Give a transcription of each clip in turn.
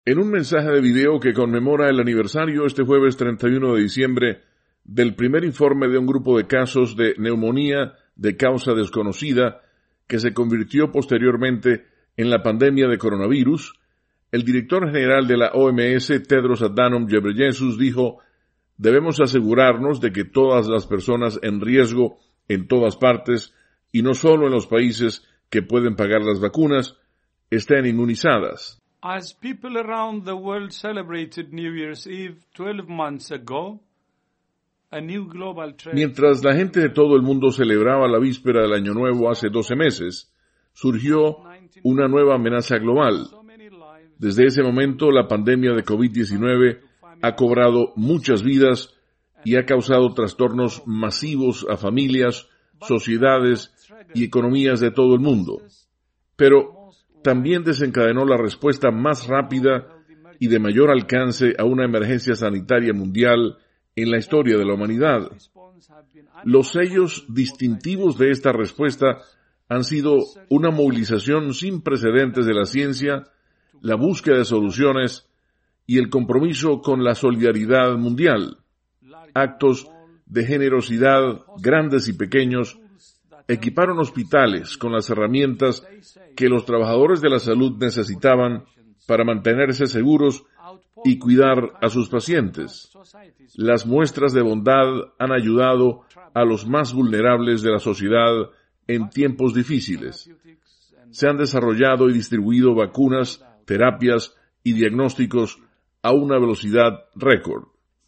En un mensaje de video que conmemora el aniversario este jueves 31 de diciembre del primer informe de un grupo de casos de neumonía de causa desconocida que se convirtió posteriormente en la pandemia de coronavirus, el director general de la OMS, Tedros Adhanom Ghebreyesus, dijo: debemos asegurarnos de que todas las personas en riesgo en todas partes, y no solo en los países que pueden pagar las vacunas, estén inmunizadas. As people around the world celebrated New Year's Eve 12 months ago, a new global trend... Mientras la gente de todo el mundo celebraba la víspera del Año Nuevo hace 12 meses, surgió una nueva amenaza global. Desde ese momento, la pandemia de COVID-19 ha cobrado muchas vidas y ha causado trastornos masivos a familias, sociedades y economías de todo el mundo. Pero también desencadenó la respuesta más rápida y de mayor alcance a una emergencia sanitaria mundial en la historia de la humanidad. Los sellos distintivos de esta respuesta han sido una movilización sin precedentes de la ciencia, la búsqueda de soluciones y el compromiso con la solidaridad mundial. Actos de generosidad, grandes y pequeños, equiparon hospitales con las herramientas que los trabajadores de la salud necesitaban para mantenerse seguros y cuidar a sus pacientes. Las muestras de bondad han ayudado a los más vulnerables de la sociedad en tiempos difíciles. Se han desarrollado y distribuido vacunas, terapias y diagnósticos a una velocidad récord.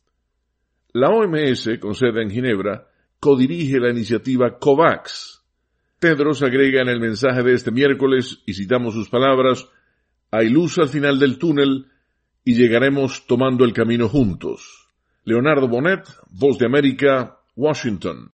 La OMS, con sede en Ginebra, codirige la iniciativa COVAX. Tedros agrega en el mensaje de este miércoles, y citamos sus palabras: hay luz al final del túnel y llegaremos tomando el camino juntos. Leonardo Bonet, Voz de América, Washington.